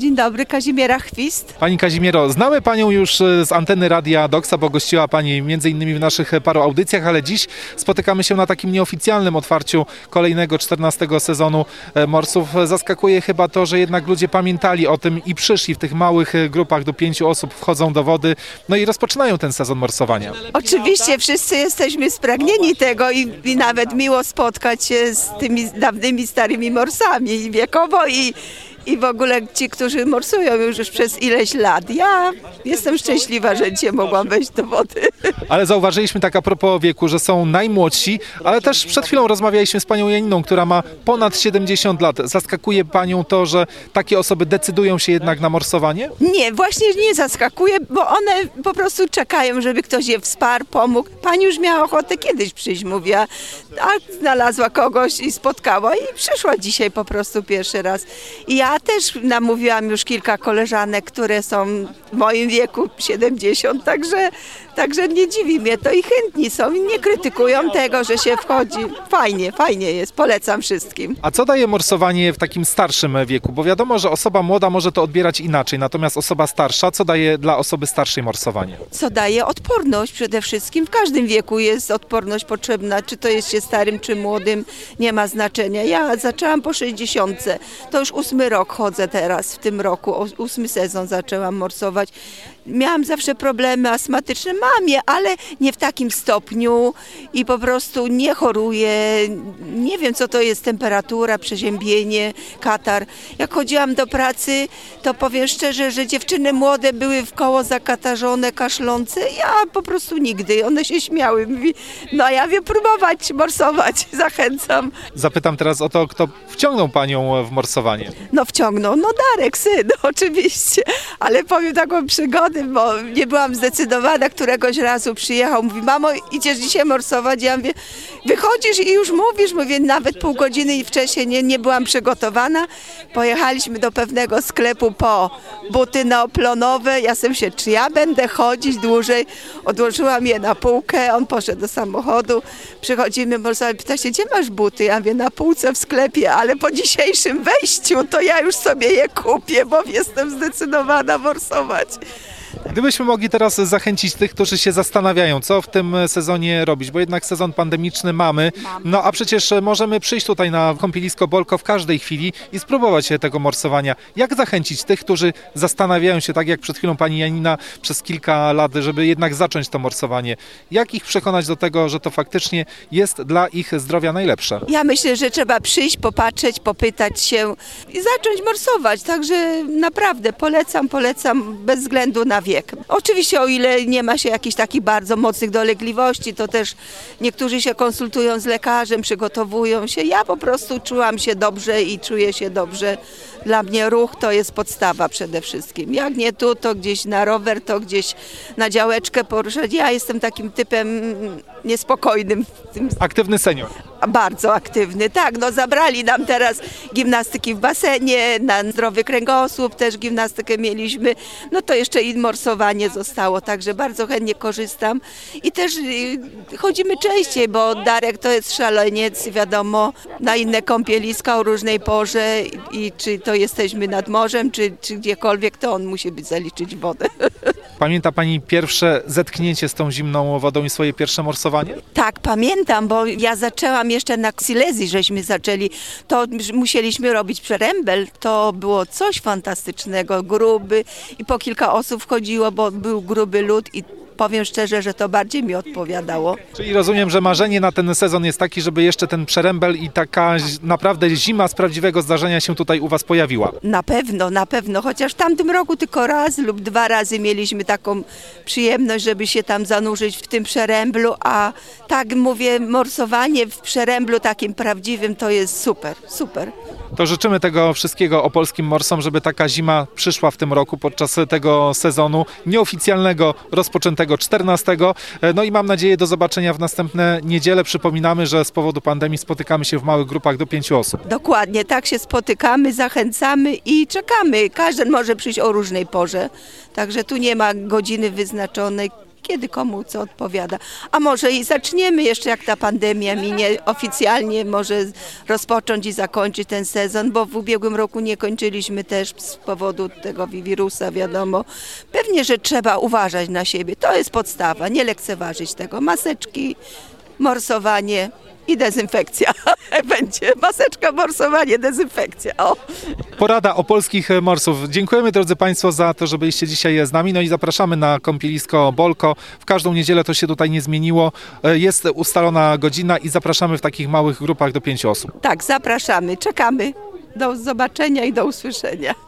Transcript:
Dzień dobry, Kazimiera Chwist. Pani Kazimiero, znamy Panią już z anteny Radia Doksa, bo gościła Pani m.in. w naszych paru audycjach, ale dziś spotykamy się na takim nieoficjalnym otwarciu kolejnego 14 sezonu Morsów. Zaskakuje chyba to, że jednak ludzie pamiętali o tym i przyszli w tych małych grupach do 5 osób, wchodzą do wody, no i rozpoczynają ten sezon morsowania. Oczywiście wszyscy jesteśmy spragnieni tego i nawet miło spotkać się z tymi dawnymi, starymi morsami wiekowo i w ogóle ci, którzy morsują już przez ileś lat. Ja jestem szczęśliwa, że dzisiaj mogłam wejść do wody. Ale zauważyliśmy tak a propos wieku, że są najmłodsi, ale też przed chwilą rozmawialiśmy z panią Janiną, która ma ponad 70 lat. Zaskakuje panią to, że takie osoby decydują się jednak na morsowanie? Nie, właśnie nie zaskakuje, bo one po prostu czekają, żeby ktoś je wsparł, pomógł. Pani już miała ochotę kiedyś przyjść, mówiła, a znalazła kogoś i spotkała i przyszła dzisiaj po prostu pierwszy raz. I ja też namówiłam już kilka koleżanek, które są w moim wieku 70, także nie dziwi mnie to i chętni są i nie krytykują tego, że się wchodzi. Fajnie jest, polecam wszystkim. A co daje morsowanie w takim starszym wieku? Bo wiadomo, że osoba młoda może to odbierać inaczej, natomiast osoba starsza, co daje dla osoby starszej morsowanie? Co daje? Odporność przede wszystkim. W każdym wieku jest odporność potrzebna, czy to jest się starym, czy młodym, nie ma znaczenia. Ja zaczęłam po 60, to już 8 rok chodzę teraz, w tym roku, 8 sezon zaczęłam morsować. Miałam zawsze problemy astmatyczne, mam je, ale nie w takim stopniu i po prostu nie choruję. Nie wiem, co to jest temperatura, przeziębienie, katar. Jak chodziłam do pracy, to powiem szczerze, że dziewczyny młode były wkoło zakatarzone, kaszlące. Ja po prostu nigdy. One się śmiały. Mówi, no ja wiem próbować morsować, zachęcam. Zapytam teraz o to, kto wciągnął panią w morsowanie. No wciągnął, no Darek, syn, oczywiście. Ale powiem taką przygodę, bo nie byłam zdecydowana, któregoś razu przyjechał, mówi, mamo, idziesz dzisiaj morsować? Ja mówię, wychodzisz i już mówisz, mówię, nawet pół godziny wcześniej nie byłam przygotowana. Pojechaliśmy do pewnego sklepu po buty neoplonowe, ja sobie się, czy ja będę chodzić dłużej? Odłożyłam je na półkę, on poszedł do samochodu, przychodzimy morsować, pyta się, gdzie masz buty? Ja mówię, na półce w sklepie, ale po dzisiejszym wejściu to ja już sobie je kupię, bo jestem zdecydowana morsować. Gdybyśmy mogli teraz zachęcić tych, którzy się zastanawiają, co w tym sezonie robić, bo jednak sezon pandemiczny mamy, no a przecież możemy przyjść tutaj na kąpielisko Bolko w każdej chwili i spróbować tego morsowania. Jak zachęcić tych, którzy zastanawiają się, tak jak przed chwilą pani Janina, przez kilka lat, żeby jednak zacząć to morsowanie? Jak ich przekonać do tego, że to faktycznie jest dla ich zdrowia najlepsze? Ja myślę, że trzeba przyjść, popatrzeć, popytać się i zacząć morsować, także naprawdę polecam bez względu na wiek. Oczywiście o ile nie ma się jakichś takich bardzo mocnych dolegliwości, to też niektórzy się konsultują z lekarzem, przygotowują się. Ja po prostu czułam się dobrze i czuję się dobrze. Dla mnie ruch to jest podstawa przede wszystkim. Jak nie tu, to gdzieś na rower, to gdzieś na działeczkę poruszać. Ja jestem takim typem niespokojnym. Aktywny senior. Bardzo aktywny, tak. No zabrali nam teraz gimnastyki w basenie, na zdrowy kręgosłup też gimnastykę mieliśmy. No to jeszcze i morsowanie zostało, także bardzo chętnie korzystam. I też chodzimy częściej, bo Darek to jest szaleniec, wiadomo, na inne kąpieliska o różnej porze i czy to jesteśmy nad morzem, czy gdziekolwiek, to on musi zaliczyć wodę. Pamięta pani pierwsze zetknięcie z tą zimną wodą i swoje pierwsze morsowanie? Tak, pamiętam, bo ja zaczęłam jeszcze na Silesii, żeśmy zaczęli, to musieliśmy robić przerębel, to było coś fantastycznego, gruby i po kilka osób wchodziło, bo był gruby lód i powiem szczerze, że to bardziej mi odpowiadało. Czyli rozumiem, że marzenie na ten sezon jest taki, żeby jeszcze ten przerębel i taka naprawdę zima z prawdziwego zdarzenia się tutaj u was pojawiła. Na pewno, chociaż w tamtym roku tylko raz lub 2 razy mieliśmy taką przyjemność, żeby się tam zanurzyć w tym przeręblu, a tak mówię, morsowanie w przeręblu takim prawdziwym to jest super. To życzymy tego wszystkiego opolskim morsom, żeby taka zima przyszła w tym roku podczas tego sezonu nieoficjalnego, rozpoczętego 14. No i mam nadzieję do zobaczenia w następne niedziele. Przypominamy, że z powodu pandemii spotykamy się w małych grupach do 5 osób. Dokładnie, tak się spotykamy, zachęcamy i czekamy. Każdy może przyjść o różnej porze, także tu nie ma godziny wyznaczonej. kiedy komu co odpowiada. A może i zaczniemy jeszcze, jak ta pandemia minie, oficjalnie może rozpocząć i zakończyć ten sezon, bo w ubiegłym roku nie kończyliśmy też z powodu tego wirusa, wiadomo. Pewnie, że trzeba uważać na siebie. To jest podstawa, nie lekceważyć tego. Maseczki, morsowanie i dezynfekcja. Będzie maseczka, morsowanie, dezynfekcja. O. Porada opolskich morsów. Dziękujemy, drodzy Państwo, za to, że byliście dzisiaj z nami. No i zapraszamy na kąpielisko Bolko. W każdą niedzielę to się tutaj nie zmieniło. Jest ustalona godzina i zapraszamy w takich małych grupach do 5 osób. Tak, zapraszamy, czekamy. Do zobaczenia i do usłyszenia.